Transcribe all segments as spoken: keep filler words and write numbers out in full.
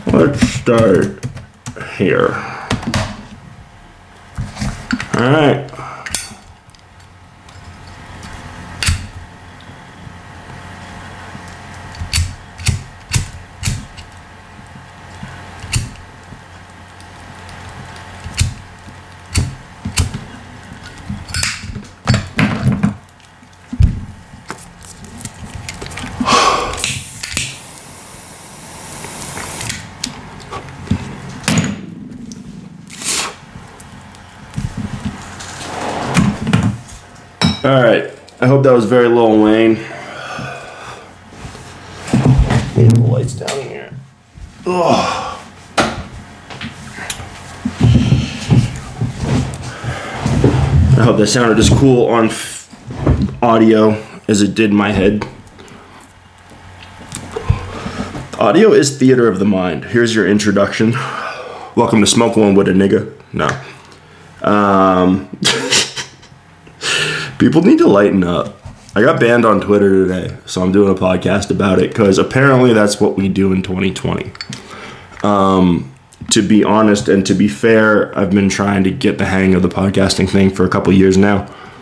Let's start here. All right. All right. I hope that was very Lil Wayne. Need the lights down here. Ugh. I hope that sounded as cool on f- audio as it did in my head. Audio is theater of the mind. Here's your introduction. Welcome to Smoke One with a Nigga. No. Um... People need to lighten up. I got banned on Twitter today, so I'm doing a podcast about it because apparently that's what we do in twenty twenty. Um, to be honest and to be fair, I've been trying to get the hang of the podcasting thing for a couple years now.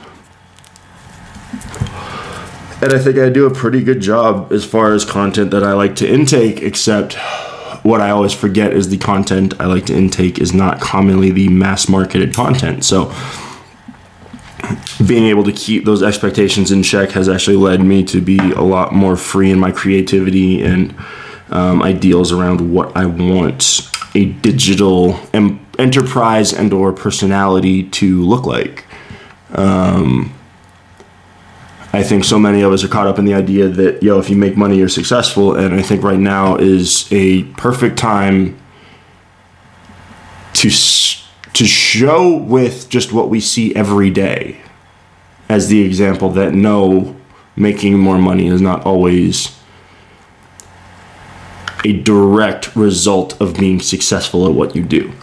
And I think I do a pretty good job as far as content that I like to intake, except what I always forget is the content I like to intake is not commonly the mass marketed content. So being able to keep those expectations in check has actually led me to be a lot more free in my creativity and um, ideals around what I want a digital em- enterprise and or personality to look like. Um, I think so many of us are caught up in the idea that, yo, if you make money, you're successful. And I think right now is a perfect time to to show with just what we see every day as the example that no, making more money is not always a direct result of being successful at what you do.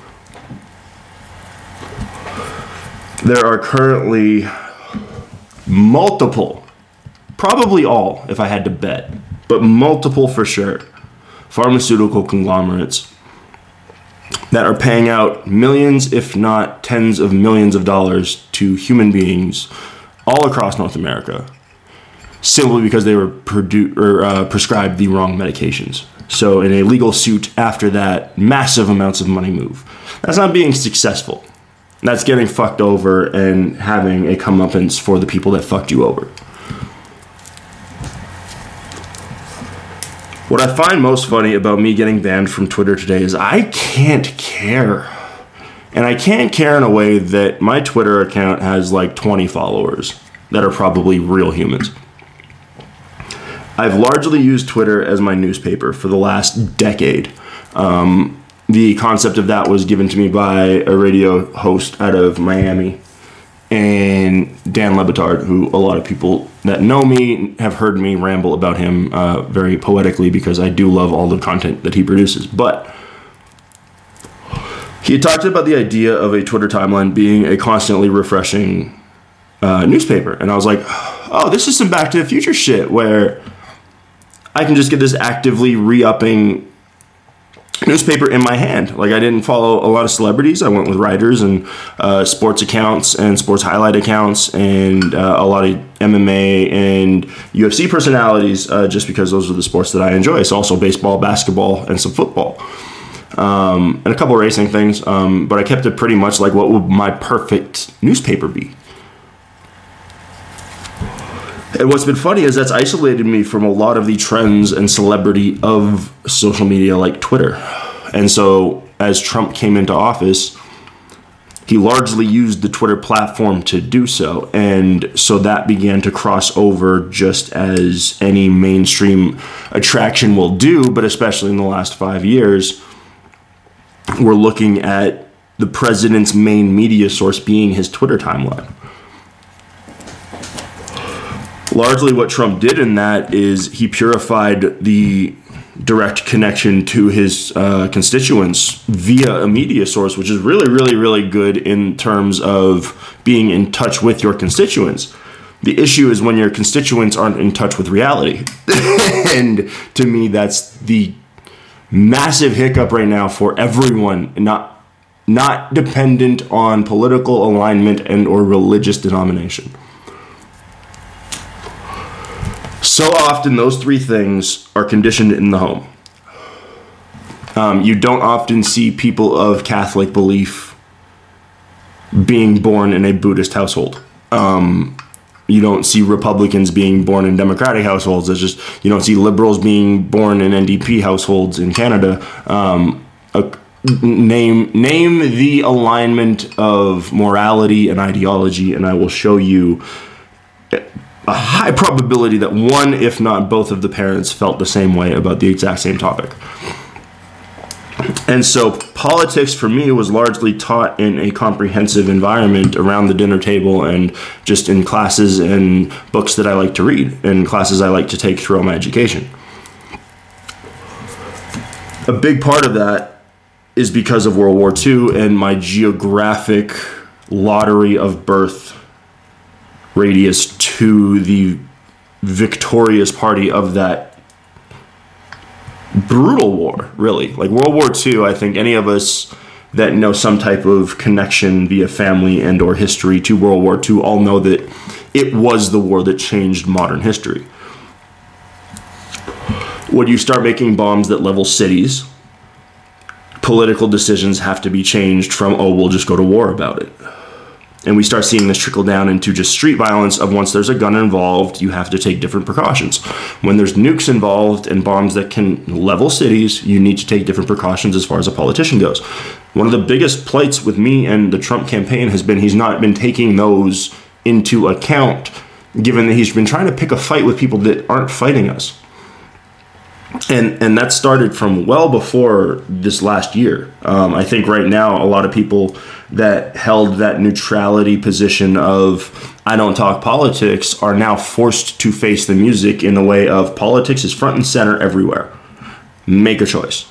There are currently multiple, probably all if I had to bet, but multiple for sure, pharmaceutical conglomerates that are paying out millions, if not tens of millions of dollars to human beings all across North America, simply because they were produ- or, uh, prescribed the wrong medications. So in a legal suit after that, massive amounts of money move. That's not being successful. That's getting fucked over and having a comeuppance for the people that fucked you over. What I find most funny about me getting banned from Twitter today is I can't care. And I can't care in a way that my Twitter account has like twenty followers that are probably real humans. I've largely used Twitter as my newspaper for the last decade. Um, the concept of that was given to me by a radio host out of Miami, and Dan Le Batard, who a lot of people that know me have heard me ramble about him uh, very poetically because I do love all the content that he produces. But he had talked about the idea of a Twitter timeline being a constantly refreshing uh, newspaper. And I was like, oh, this is some Back to the Future shit where I can just get this actively re-upping newspaper in my hand. Like, I didn't follow a lot of celebrities. I went with writers and uh, sports accounts and sports highlight accounts and uh, a lot of M M A and U F C personalities uh, just because those are the sports that I enjoy. It's also baseball, basketball, and some football. Um, and a couple of racing things. Um, but I kept it pretty much like what would my perfect newspaper be. And what's been funny is that's isolated me from a lot of the trends and celebrity of social media like Twitter. And so as Trump came into office, he largely used the Twitter platform to do so. And so that began to cross over just as any mainstream attraction will do, but especially in the last five years, we're looking at the president's main media source being his Twitter timeline. Largely what Trump did in that is he purified the direct connection to his uh, constituents via a media source, which is really, really, really good in terms of being in touch with your constituents. The issue is when your constituents aren't in touch with reality. And to me, that's the massive hiccup right now for everyone, not not dependent on political alignment and or religious denomination. So often those three things are conditioned in the home. Um, you don't often see people of Catholic belief being born in a Buddhist household. Um, you don't see Republicans being born in Democratic households. It's just, you don't see liberals being born in N D P households in Canada. Um, a, name name the alignment of morality and ideology, and I will show you a high probability that one, if not both of the parents felt the same way about the exact same topic. And so politics for me was largely taught in a comprehensive environment around the dinner table and just in classes and books that I like to read and classes I like to take throughout my education. A big part of that is because of World War Two and my geographic lottery of birth radius to the victorious party of that brutal war, really. Like World War Two, I think any of us that know some type of connection via family and or history to World War Two all know that it was the war that changed modern history. When you start making bombs that level cities, political decisions have to be changed from, oh, we'll just go to war about it. And we start seeing this trickle down into just street violence of once there's a gun involved, you have to take different precautions. When there's nukes involved and bombs that can level cities, you need to take different precautions as far as a politician goes. One of the biggest plights with me and the Trump campaign has been he's not been taking those into account, given that he's been trying to pick a fight with people that aren't fighting us. And and that started from well before this last year. Um, I think right now a lot of people that held that neutrality position of I don't talk politics are now forced to face the music in the way of politics is front and center everywhere. Make a choice.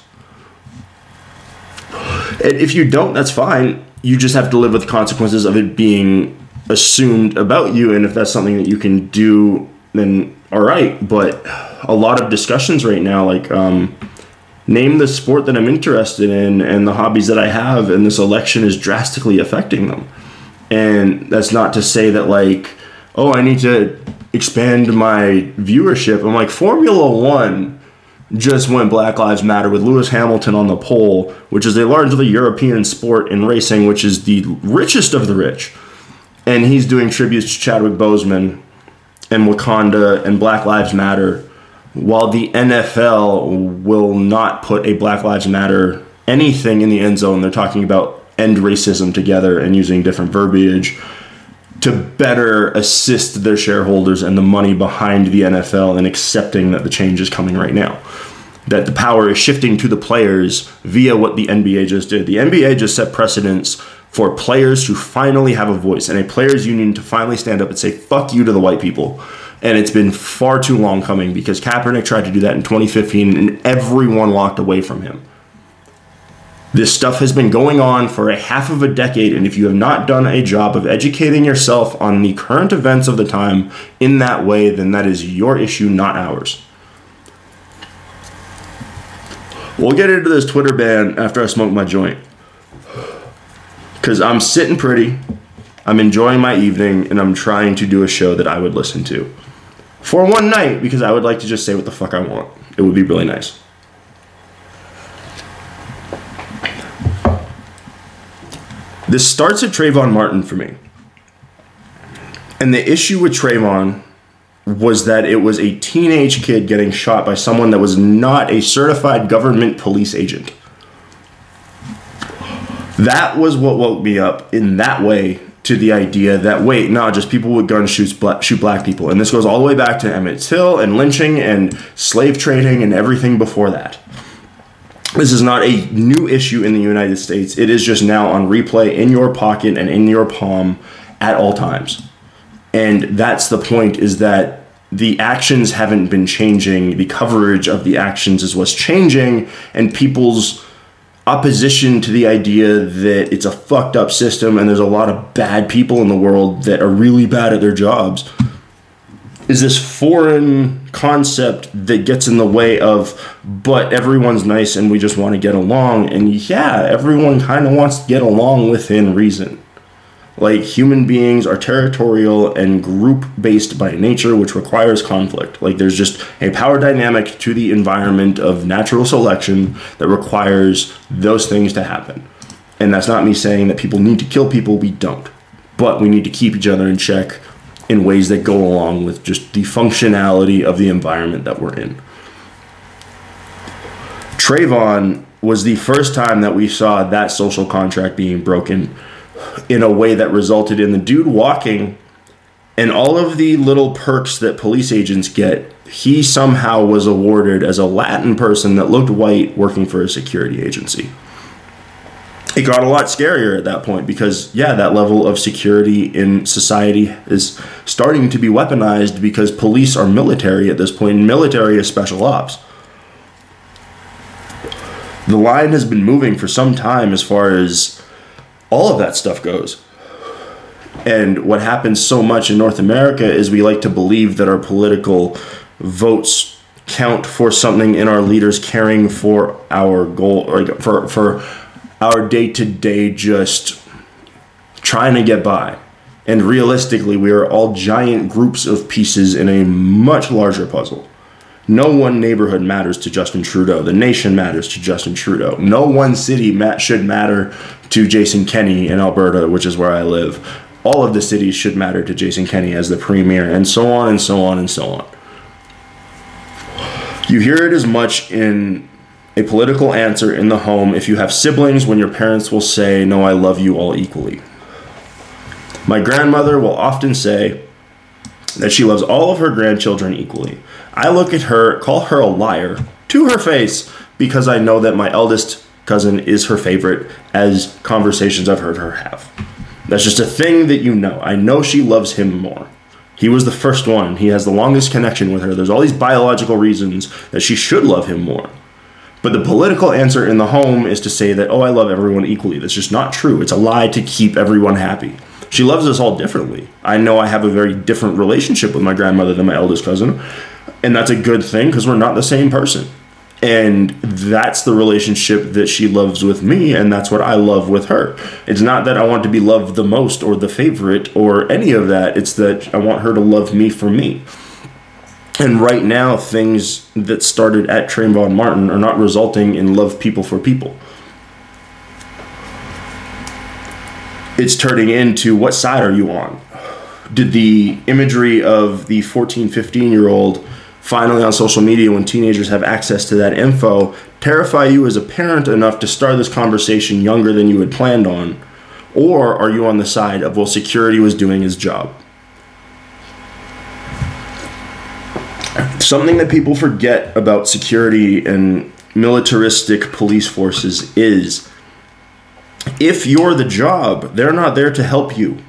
And if you don't, that's fine. You just have to live with the consequences of it being assumed about you. And if that's something that you can do, then all right. But a lot of discussions right now, like um, name the sport that I'm interested in and the hobbies that I have, and this election is drastically affecting them. And that's not to say that like, oh, I need to expand my viewership. I'm like, Formula One just went Black Lives Matter with Lewis Hamilton on the pole, which is a largely European sport in racing, which is the richest of the rich. And he's doing tributes to Chadwick Boseman and Wakanda and Black Lives Matter, while the N F L will not put a Black Lives Matter anything in the end zone. They're talking about end racism together and using different verbiage to better assist their shareholders and the money behind the N F L in accepting that the change is coming right now. That the power is shifting to the players via what the N B A just did. The N B A just set precedents for players to finally have a voice and a players union to finally stand up and say, fuck you to the white people. And it's been far too long coming because Kaepernick tried to do that in twenty fifteen and everyone walked away from him. This stuff has been going on for a half of a decade, and if you have not done a job of educating yourself on the current events of the time in that way, then that is your issue, not ours. We'll get into this Twitter ban after I smoke my joint. Because I'm sitting pretty, I'm enjoying my evening, and I'm trying to do a show that I would listen to. For one night, because I would like to just say what the fuck I want. It would be really nice. This starts at Trayvon Martin for me. And the issue with Trayvon was that it was a teenage kid getting shot by someone that was not a certified government police agent. That was what woke me up in that way to the idea that, wait, no, just people with guns shoot black, shoot black people. And this goes all the way back to Emmett Till and lynching and slave trading and everything before that. This is not a new issue in the United States. It is just now on replay in your pocket and in your palm at all times. And that's the point, is that the actions haven't been changing. The coverage of the actions is what's changing, and people's opposition to the idea that it's a fucked up system and there's a lot of bad people in the world that are really bad at their jobs is this foreign concept that gets in the way of, but everyone's nice and we just want to get along. And yeah, everyone kind of wants to get along within reason. Like, human beings are territorial and group-based by nature, which requires conflict. Like, there's just a power dynamic to the environment of natural selection that requires those things to happen. And that's not me saying that people need to kill people. We don't. But we need to keep each other in check in ways that go along with just the functionality of the environment that we're in. Trayvon was the first time that we saw that social contract being broken in a way that resulted in the dude walking, and all of the little perks that police agents get, he somehow was awarded as a Latin person that looked white working for a security agency. It got a lot scarier at that point because, yeah, that level of security in society is starting to be weaponized because police are military at this point, and military is special ops. The line has been moving for some time as far as all of that stuff goes. And what happens so much in North America is we like to believe that our political votes count for something in our leaders caring for our goal, or for for our day-to-day just trying to get by. And realistically, we are all giant groups of pieces in a much larger puzzle. No one neighborhood matters to Justin Trudeau. The nation matters to Justin Trudeau. No one city mat- should matter to Jason Kenney in Alberta, which is where I live. All of the cities should matter to Jason Kenney as the premier, and so on and so on and so on. You hear it as much in a political answer in the home if you have siblings, when your parents will say, "No, I love you all equally." My grandmother will often say that she loves all of her grandchildren equally. I look at her, call her a liar to her face, because I know that my eldest cousin is her favorite, as conversations I've heard her have. That's just a thing that you know. I know she loves him more. He was the first one. He has the longest connection with her. There's all these biological reasons that she should love him more. But the political answer in the home is to say that, oh, I love everyone equally. That's just not true. It's a lie to keep everyone happy. She loves us all differently. I know I have a very different relationship with my grandmother than my eldest cousin. And that's a good thing because we're not the same person. And that's the relationship that she loves with me, and that's what I love with her. It's not that I want to be loved the most or the favorite or any of that. It's that I want her to love me for me. And right now, things that started at Trayvon Martin are not resulting in love people for people. It's turning into, what side are you on? Did the imagery of the fourteen, fifteen-year-old finally on social media, when teenagers have access to that info, terrify you as a parent enough to start this conversation younger than you had planned on? Or are you on the side of, well, security was doing his job? Something that people forget about security and militaristic police forces is, if you're the job, they're not there to help you.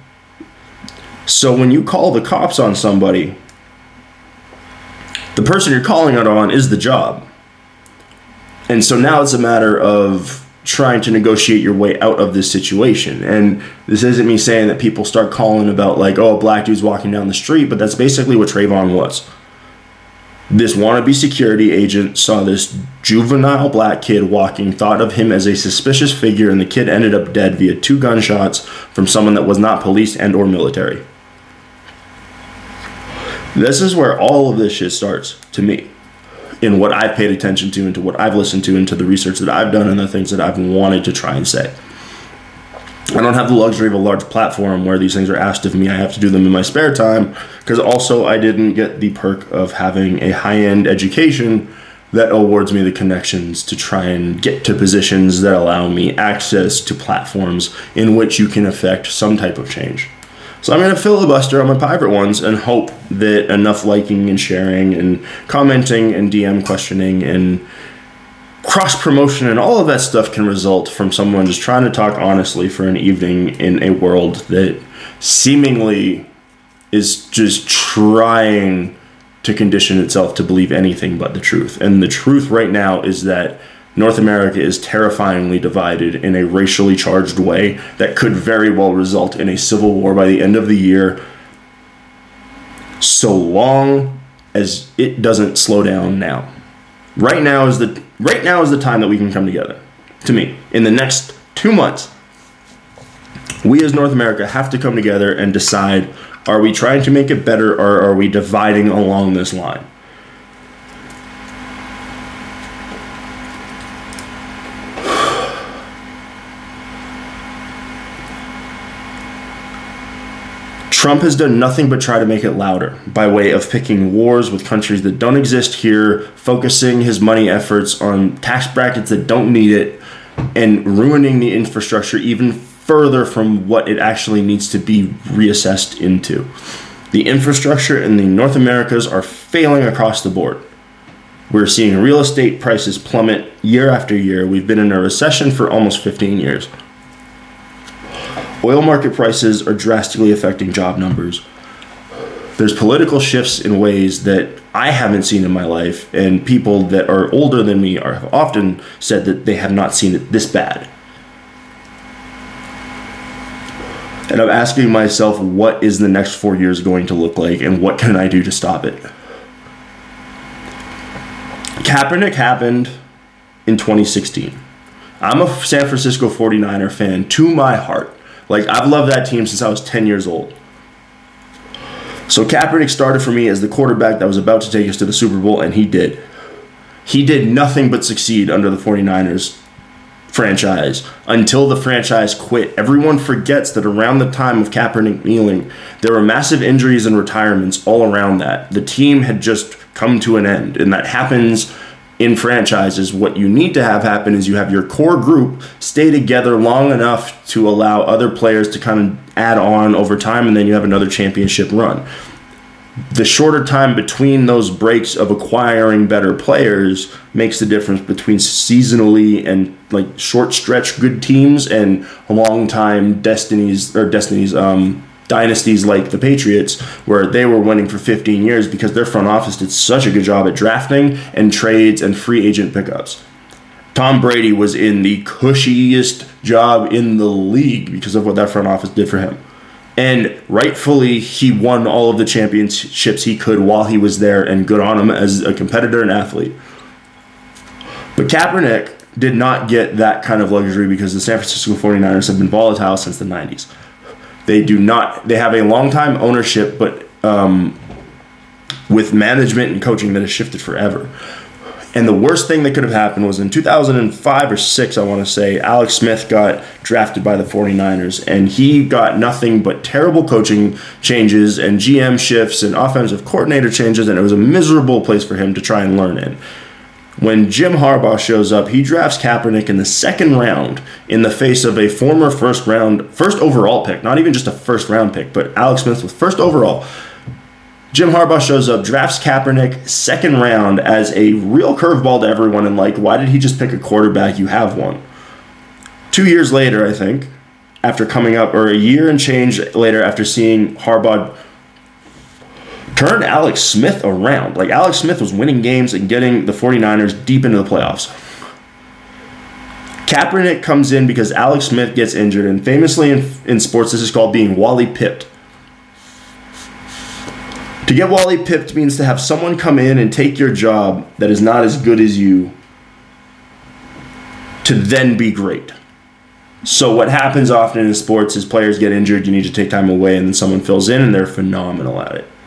So when you call the cops on somebody, the person you're calling it on is the job. And so now it's a matter of trying to negotiate your way out of this situation. And this isn't me saying that people start calling about like, oh, a black dude's walking down the street, but that's basically what Trayvon was. This wannabe security agent saw this juvenile black kid walking, thought of him as a suspicious figure, and the kid ended up dead via two gunshots from someone that was not police and or military. This is where all of this shit starts, to me, in what I've paid attention to, into what I've listened to, into the research that I've done, and the things that I've wanted to try and say. I don't have the luxury of a large platform where these things are asked of me. I have to do them in my spare time, because also I didn't get the perk of having a high-end education that awards me the connections to try and get to positions that allow me access to platforms in which you can affect some type of change. So I'm going to filibuster on my private ones and hope that enough liking and sharing and commenting and D M questioning and cross-promotion and all of that stuff can result from someone just trying to talk honestly for an evening in a world that seemingly is just trying to condition itself to believe anything but the truth. And the truth right now is that North America is terrifyingly divided in a racially charged way that could very well result in a civil war by the end of the year. so long as it doesn't slow down now. Right now is the right now is the time that we can come together. To me, in the next two months, we as North America have to come together and decide, are we trying to make it better or are we dividing along this line? Trump has done nothing but try to make it louder by way of picking wars with countries that don't exist here, focusing his money efforts on tax brackets that don't need it, and ruining the infrastructure even further from what it actually needs to be reassessed into. The infrastructure in the North Americas are failing across the board. We're seeing real estate prices plummet year after year. We've been in a recession for almost fifteen years. Oil market prices are drastically affecting job numbers. There's political shifts in ways that I haven't seen in my life, and people that are older than me are, have often said that they have not seen it this bad. And I'm asking myself, what is the next four years going to look like, and what can I do to stop it? Kaepernick happened in twenty sixteen. I'm a San Francisco forty-niner fan to my heart. Like, I've loved that team since I was ten years old. So Kaepernick started for me as the quarterback that was about to take us to the Super Bowl, and he did. He did nothing but succeed under the forty-niners franchise until the franchise quit. Everyone forgets that around the time of Kaepernick kneeling, there were massive injuries and retirements all around that. The team had just come to an end, and that happens in franchises. What you need to have happen is you have your core group stay together long enough to allow other players to kind of add on over time, and then you have another championship run. The shorter time between those breaks of acquiring better players makes the difference between seasonally and like short stretch good teams and long time destinies or destinies um dynasties like the Patriots, where they were winning for fifteen years because their front office did such a good job at drafting and trades and free agent pickups. Tom Brady was in the cushiest job in the league because of what that front office did for him. And rightfully, he won all of the championships he could while he was there, and good on him as a competitor and athlete. But Kaepernick did not get that kind of luxury because the San Francisco forty-niners have been volatile since the nineties. They do not. They have a long-time ownership, but um, with management and coaching that has shifted forever. And the worst thing that could have happened was in two thousand five or six, I want to say, Alex Smith got drafted by the forty-niners, and he got nothing but terrible coaching changes and G M shifts and offensive coordinator changes, and it was a miserable place for him to try and learn in. When Jim Harbaugh shows up, he drafts Kaepernick in the second round in the face of a former first round, first overall pick, not even just a first round pick, but Alex Smith was first overall. Jim Harbaugh shows up, drafts Kaepernick second round as a real curveball to everyone, and like, why did he just pick a quarterback? You have one. Two years later, I think, after coming up, or a year and change later after seeing Harbaugh turned Alex Smith around. Like, Alex Smith was winning games and getting the forty-niners deep into the playoffs. Kaepernick comes in because Alex Smith gets injured, and famously in, in sports, this is called being Wally pipped. To get Wally pipped means to have someone come in and take your job that is not as good as you to then be great. So what happens often in sports is players get injured, you need to take time away, and then someone fills in, and they're phenomenal at it.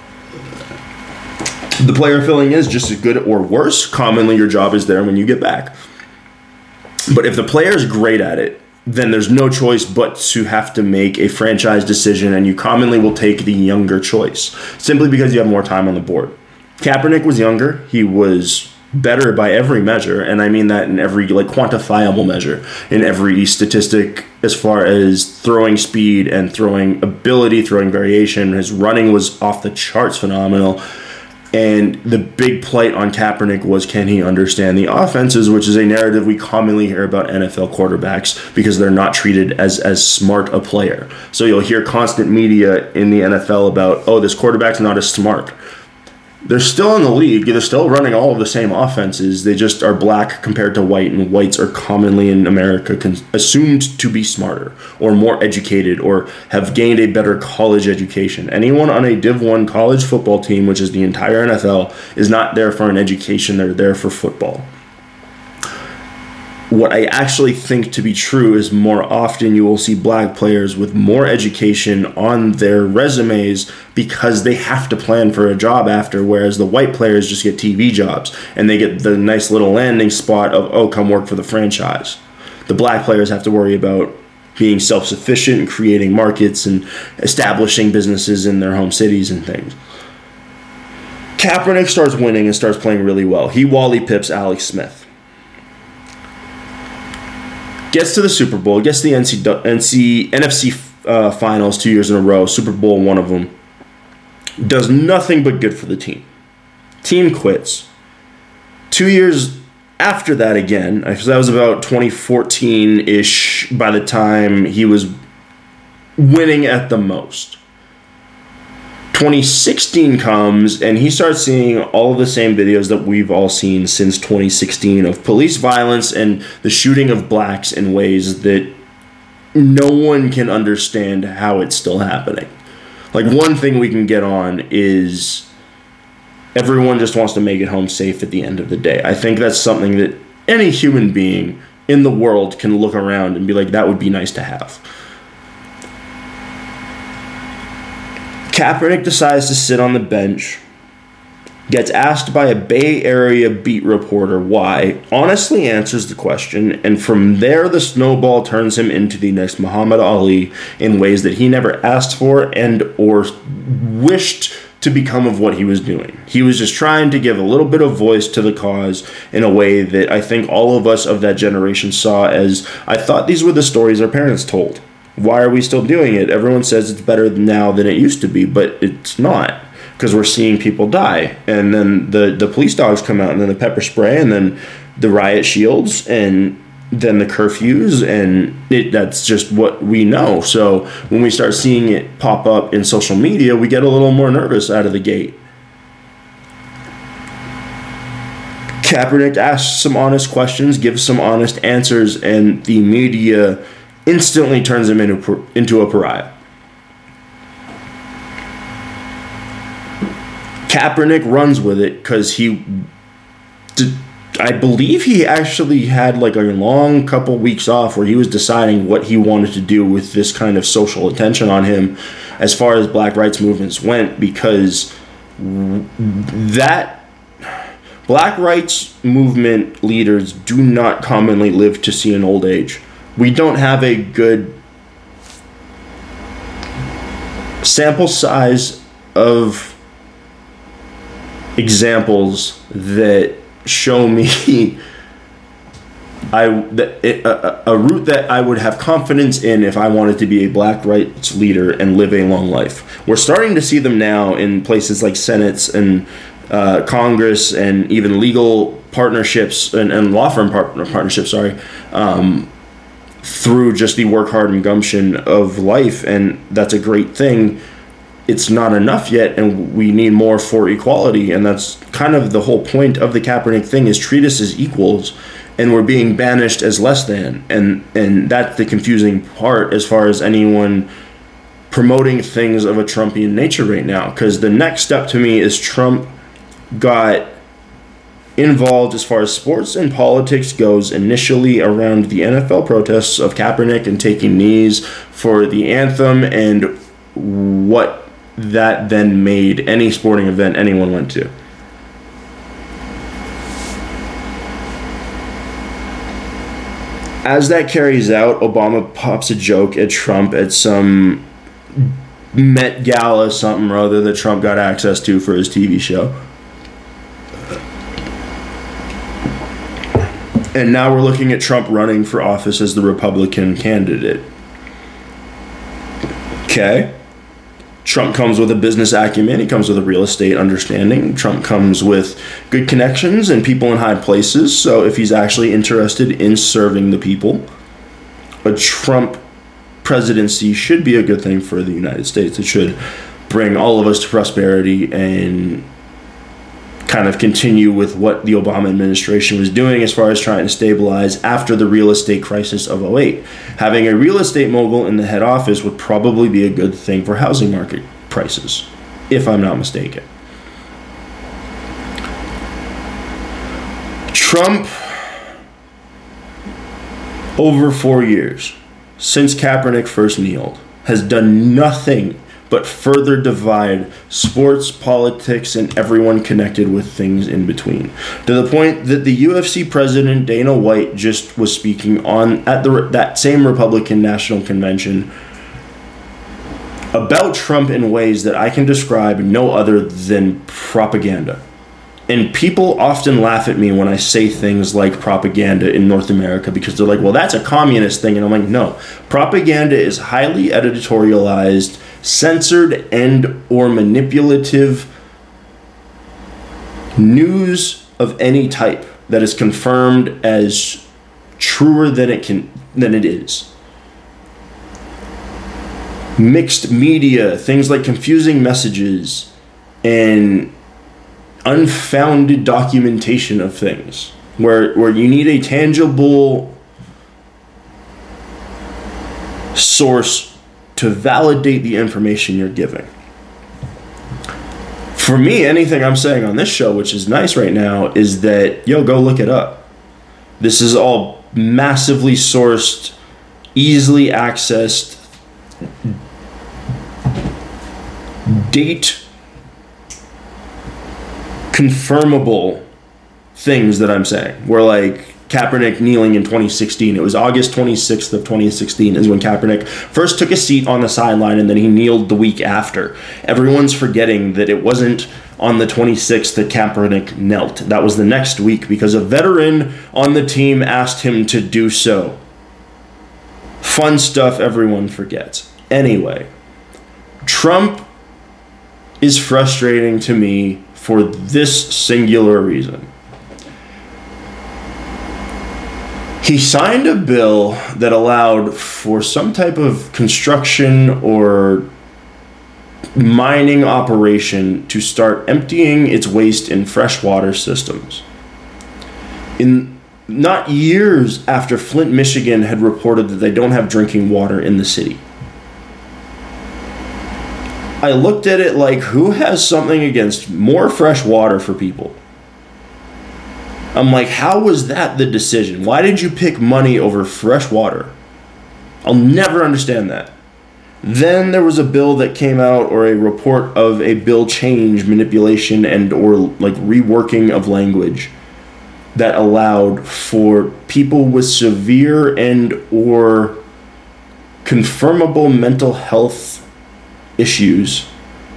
The player filling is just as good or worse. Commonly, your job is there when you get back. But if the player is great at it, then there's no choice but to have to make a franchise decision, and you commonly will take the younger choice, simply because you have more time on the board. Kaepernick was younger. He was better by every measure, and I mean that in every like quantifiable measure, in every statistic as far as throwing speed and throwing ability, throwing variation. His running was off the charts phenomenal. And the big plight on Kaepernick was, can he understand the offenses, which is a narrative we commonly hear about N F L quarterbacks because they're not treated as as smart a player. So you'll hear constant media in the N F L about, oh, this quarterback's not as smart. They're still in the league. They're still running all of the same offenses. They just are black compared to white, and whites are commonly in America con- assumed to be smarter or more educated or have gained a better college education. Anyone on a Div one college football team, which is the entire N F L, is not there for an education. They're there for football. What I actually think to be true is more often you will see black players with more education on their resumes because they have to plan for a job after, whereas the white players just get T V jobs and they get the nice little landing spot of, oh, come work for the franchise. The black players have to worry about being self-sufficient and creating markets and establishing businesses in their home cities and things. Kaepernick starts winning and starts playing really well. He Wally Pips Alex Smith. Gets to the Super Bowl, gets to the N C, N F C uh, finals two years in a row, Super Bowl one of them. Does nothing but good for the team. Team quits. Two years after that again, because that was about twenty fourteen-ish by the time he was winning at the most. twenty sixteen comes, and he starts seeing all of the same videos that we've all seen since twenty sixteen of police violence and the shooting of blacks in ways that no one can understand how it's still happening. Like, one thing we can get on is everyone just wants to make it home safe at the end of the day. I think that's something that any human being in the world can look around and be like, that would be nice to have. Kaepernick decides to sit on the bench, gets asked by a Bay Area beat reporter why, honestly answers the question, and from there the snowball turns him into the next Muhammad Ali in ways that he never asked for and or wished to become of what he was doing. He was just trying to give a little bit of voice to the cause in a way that I think all of us of that generation saw as, I thought these were the stories our parents told. Why are we still doing it? Everyone says it's better now than it used to be, but it's not, because we're seeing people die. And then the, the police dogs come out, and then the pepper spray, and then the riot shields, and then the curfews, and it, that's just what we know. So when we start seeing it pop up in social media, we get a little more nervous out of the gate. Kaepernick asks some honest questions, gives some honest answers, and the media instantly turns him into, into a pariah. Kaepernick runs with it because he, did, I believe he actually had like a long couple weeks off where he was deciding what he wanted to do with this kind of social attention on him as far as black rights movements went, because that black rights movement leaders do not commonly live to see an old age. We don't have a good sample size of examples that show me I that it, a, a route that I would have confidence in if I wanted to be a black rights leader and live a long life. We're starting to see them now in places like Senates and uh, Congress and even legal partnerships and, and law firm partner, partnerships, sorry, um, through just the work hard and gumption of life, and that's a great thing. It's not enough yet, and we need more for equality, and that's kind of the whole point of the Kaepernick thing, is treat us as equals, and we're being banished as less than, and and that's the confusing part as far as anyone promoting things of a Trumpian nature right now, because the next step to me is Trump got involved as far as sports and politics goes initially around the N F L protests of Kaepernick and taking knees for the anthem and what that then made any sporting event anyone went to. As that carries out, Obama pops a joke at Trump at some Met Gala something or other that Trump got access to for his T V show. And now we're looking at Trump running for office as the Republican candidate. Okay. Trump comes with a business acumen. He comes with a real estate understanding. Trump comes with good connections and people in high places. So if he's actually interested in serving the people, a Trump presidency should be a good thing for the United States. It should bring all of us to prosperity and kind of continue with what the Obama administration was doing as far as trying to stabilize after the real estate crisis of oh eight. Having a real estate mogul in the head office would probably be a good thing for housing market prices, if I'm not mistaken. Trump, over four years, since Kaepernick first kneeled, has done nothing but further divide sports, politics, and everyone connected with things in between. To the point that the U F C president, Dana White, just was speaking on at the that same Republican National Convention about Trump in ways that I can describe no other than propaganda. And people often laugh at me when I say things like propaganda in North America because they're like, well, that's a communist thing. And I'm like, no. Propaganda is highly editorialized, censored, and or manipulative news of any type that is confirmed as truer than it can than it is. Mixed media, things like confusing messages, and unfounded documentation of things where where you need a tangible source to validate the information you're giving. For me, anything I'm saying on this show, which is nice right now, is that, yo, go look it up. This is all massively sourced, easily accessed, date confirmable things that I'm saying. Where like Kaepernick kneeling in twenty sixteen, it was August twenty-sixth of twenty sixteen is when Kaepernick first took a seat on the sideline and then he kneeled the week after. Everyone's forgetting that it wasn't on the twenty-sixth that Kaepernick knelt. That was the next week because a veteran on the team asked him to do so. Fun stuff everyone forgets. Anyway, Trump is frustrating to me for this singular reason. He signed a bill that allowed for some type of construction or mining operation to start emptying its waste in freshwater systems. In not years after Flint, Michigan had reported that they don't have drinking water in the city. I looked at it like, who has something against more fresh water for people? I'm like, how was that the decision? Why did you pick money over fresh water? I'll never understand that. Then there was a bill that came out, or a report of a bill change, manipulation, and or like reworking of language that allowed for people with severe and or confirmable mental health issues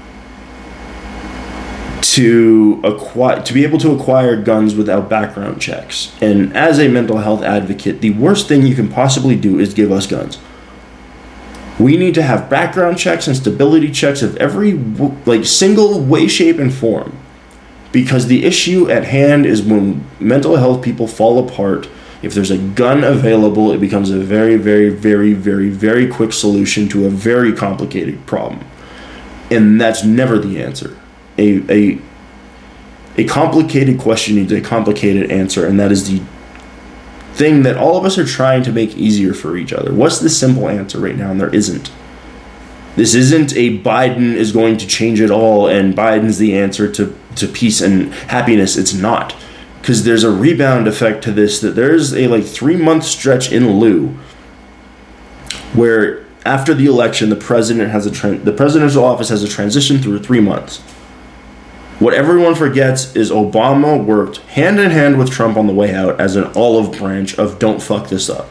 to acquire to be able to acquire guns without background checks. And as a mental health advocate, the worst thing you can possibly do is give us guns. We need to have background checks and stability checks of every like single way, shape, and form. Because the issue at hand is when mental health people fall apart, if there's a gun available, it becomes a very, very, very, very, very quick solution to a very complicated problem. And that's never the answer. A, a, a complicated question needs a complicated answer, and that is the thing that all of us are trying to make easier for each other. What's the simple answer right now? And there isn't. This isn't a Biden is going to change it all and Biden's the answer to, to peace and happiness. It's not. Because there's a rebound effect to this, that there's a like three month stretch in lieu where after the election, the president has a tra- the presidential office has a transition through three months. What everyone forgets is Obama worked hand in hand with Trump on the way out as an olive branch of don't fuck this up.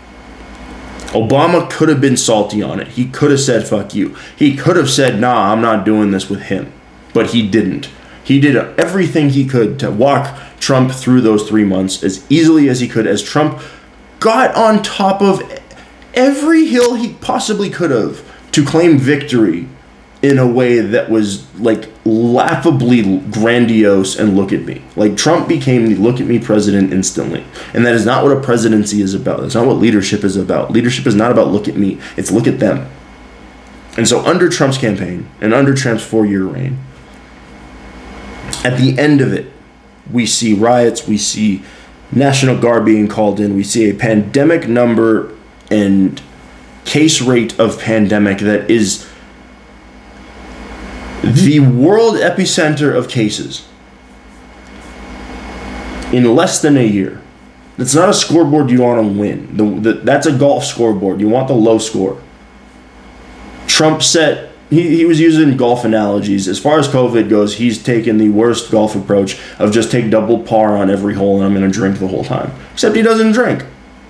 Obama could have been salty on it. He could have said fuck you. He could have said nah, I'm not doing this with him. But he didn't. He did everything he could to walk Trump through those three months as easily as he could, as Trump got on top of every hill he possibly could have to claim victory in a way that was like laughably grandiose and look at me. Like Trump became the look at me president instantly. And that is not what a presidency is about. That's not what leadership is about. Leadership is not about look at me. It's look at them. And so under Trump's campaign and under Trump's four-year reign, At the end of it, we see riots, we see National Guard being called in, we see a pandemic number and case rate of pandemic that is the world epicenter of cases in less than a year. It's not a scoreboard you want to win. The, the, that's a golf scoreboard. You want the low score. Trump set, he, he was using golf analogies. As far as COVID goes, he's taken the worst golf approach of just take double par on every hole and I'm going to drink the whole time. Except he doesn't drink.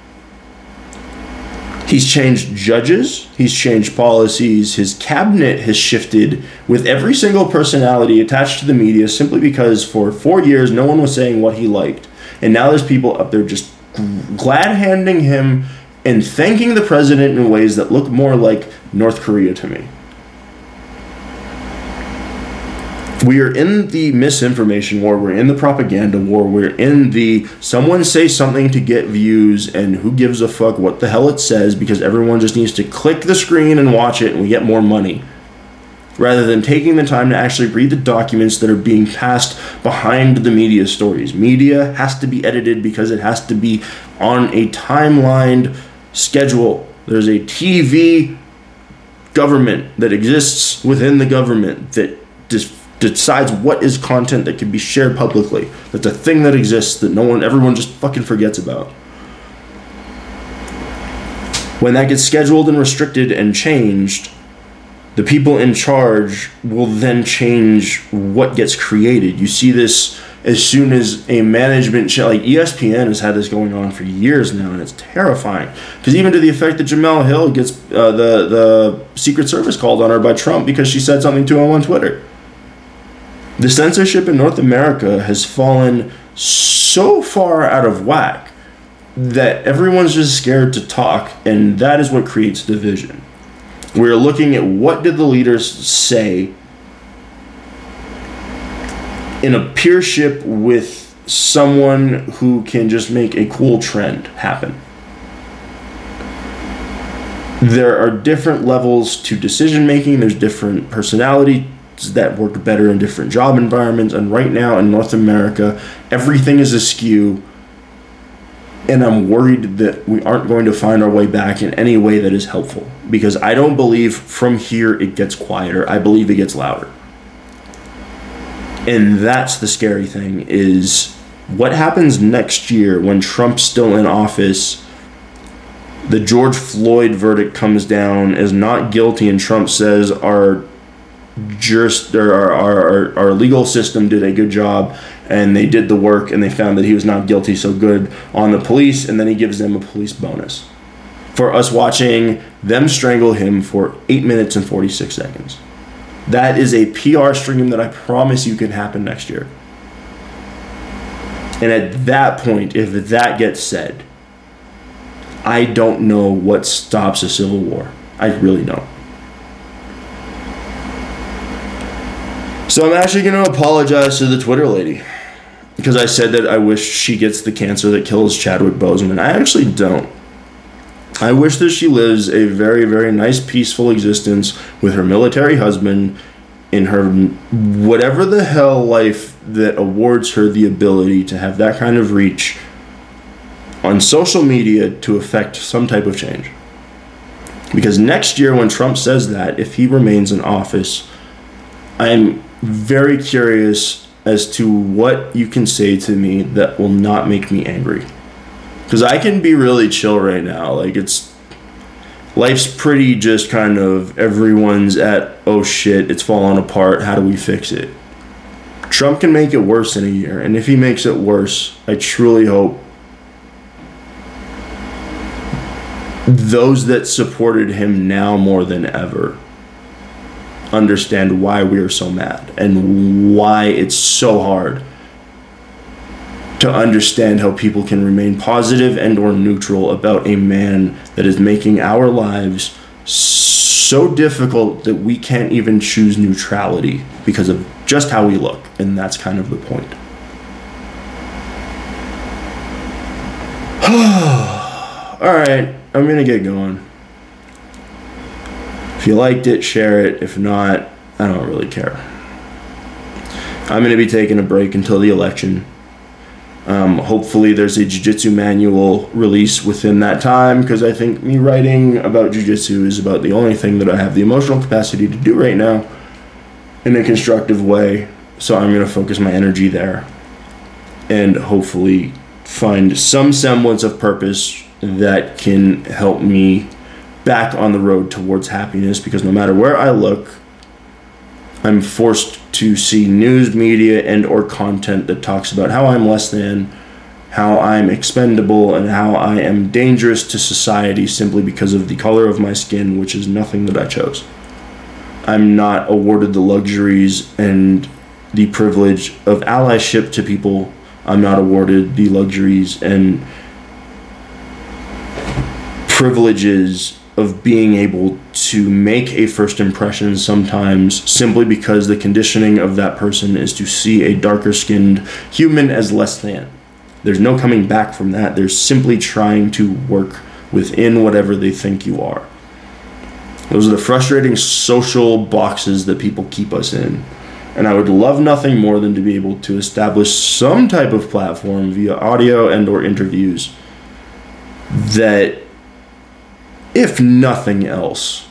He's changed judges, he's changed policies, his cabinet has shifted with every single personality attached to the media simply because for four years no one was saying what he liked. And now there's people up there just glad-handing him and thanking the president in ways that look more like North Korea to me. We are in the misinformation war, we're in the propaganda war, we're in the someone say something to get views and who gives a fuck what the hell it says because everyone just needs to click the screen and watch it and we get more money. Rather than taking the time to actually read the documents that are being passed behind the media stories. Media has to be edited because it has to be on a timelined schedule. There's a T V government that exists within the government that just decides what is content that can be shared publicly. That's a thing that exists that no one, everyone just fucking forgets about. When that gets scheduled and restricted and changed, the people in charge will then change what gets created. You see this as soon as a management show, like E S P N has had this going on for years now, and it's terrifying. Because even to the effect that Jemele Hill gets uh, the, the Secret Service called on her by Trump because she said something to him on Twitter. The censorship in North America has fallen so far out of whack that everyone's just scared to talk, and that is what creates division. We're looking at what did the leaders say in a peership with someone who can just make a cool trend happen. There are different levels to decision making, there's different personality that work better in different job environments, and right now in North America everything is askew, and I'm worried that we aren't going to find our way back in any way that is helpful, because I don't believe from here it gets quieter. I believe it gets louder. And that's the scary thing, is what happens next year when Trump's still in office. The George Floyd verdict comes down as not guilty, and Trump says our Just our, our our legal system did a good job and they did the work and they found that he was not guilty, so good on the police, and then he gives them a police bonus for us watching them strangle him for eight minutes and forty-six seconds. That is a P R stream that I promise you can happen next year. And at that point, if that gets said, I don't know what stops a civil war. I really don't. So I'm actually going to apologize to the Twitter lady, because I said that I wish she gets the cancer that kills Chadwick Boseman. I actually don't. I wish that she lives a very, very nice, peaceful existence with her military husband in her whatever the hell life that awards her the ability to have that kind of reach on social media to affect some type of change. Because next year when Trump says that, if he remains in office, I'm very curious as to what you can say to me that will not make me angry. Because I can be really chill right now. Like, it's... Life's pretty just kind of... Everyone's at, oh shit, it's falling apart. How do we fix it? Trump can make it worse in a year. And if he makes it worse, I truly hope those that supported him now more than ever understand why we are so mad and why it's so hard to understand how people can remain positive and or neutral about a man that is making our lives so difficult that we can't even choose neutrality because of just how we look. And that's kind of the point. All right, I'm gonna get going. If you liked it, share it. If not, I don't really care. I'm going to be taking a break until the election. Um, hopefully there's a jiu-jitsu manual release within that time, because I think me writing about jiu-jitsu is about the only thing that I have the emotional capacity to do right now in a constructive way. So I'm going to focus my energy there and hopefully find some semblance of purpose that can help me back on the road towards happiness, because no matter where I look, I'm forced to see news media and or content that talks about how I'm less than, how I'm expendable, and how I am dangerous to society simply because of the color of my skin, which is nothing that I chose. I'm not awarded the luxuries and the privilege of allyship to people. I'm not awarded the luxuries and privileges of being able to make a first impression sometimes simply because the conditioning of that person is to see a darker skinned human as less than. There's no coming back from that. They're simply trying to work within whatever they think you are. Those are the frustrating social boxes that people keep us in. And I would love nothing more than to be able to establish some type of platform via audio and or interviews that, if nothing else,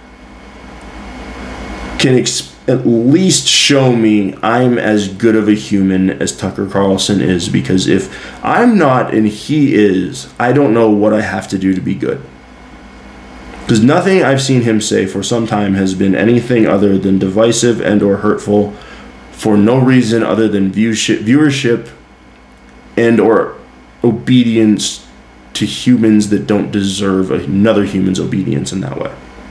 can ex- at least show me I'm as good of a human as Tucker Carlson is. Because if I'm not and he is, I don't know what I have to do to be good. Because nothing I've seen him say for some time has been anything other than divisive and or hurtful for no reason other than viewship, viewership and or obedience to humans that don't deserve another human's obedience in that way.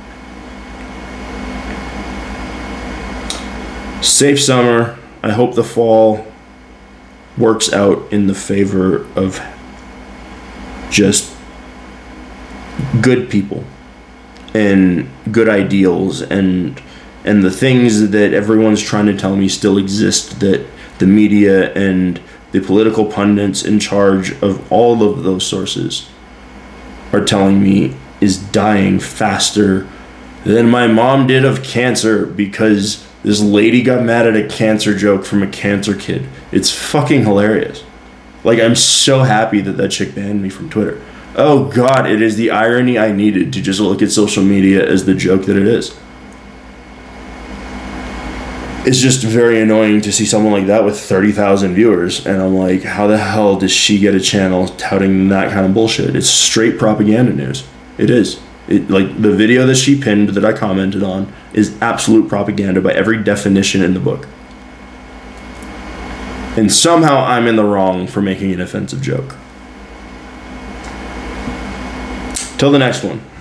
Safe summer. I hope the fall works out in the favor of just good people and good ideals and and the things that everyone's trying to tell me still exist, that the media and the political pundits in charge of all of those sources are telling me is dying faster than my mom did of cancer because this lady got mad at a cancer joke from a cancer kid. It's fucking hilarious. Like, I'm so happy that that chick banned me from Twitter. Oh God, it is the irony I needed to just look at social media as the joke that it is. It's just very annoying to see someone like that with thirty thousand viewers, and I'm like, how the hell does she get a channel touting that kind of bullshit? It's straight propaganda news. It is. It, like, the video that she pinned that I commented on is absolute propaganda by every definition in the book. And somehow I'm in the wrong for making an offensive joke. Till the next one.